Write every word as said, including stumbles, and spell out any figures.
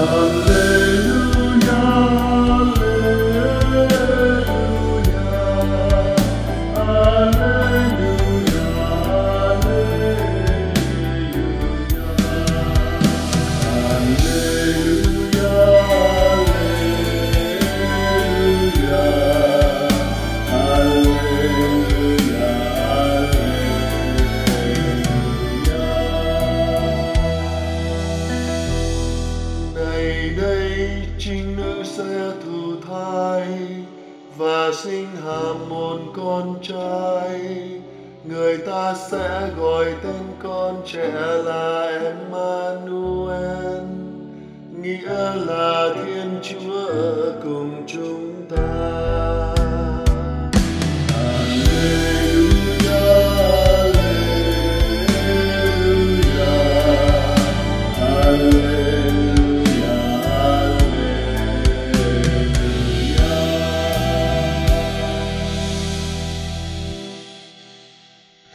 Trinh nữ sẽ thụ thai và sinh hàm một con trai, người ta sẽ gọi tên con trẻ là Emmanuel, nghĩa là Thiên Chúa ở cùng chúng ta.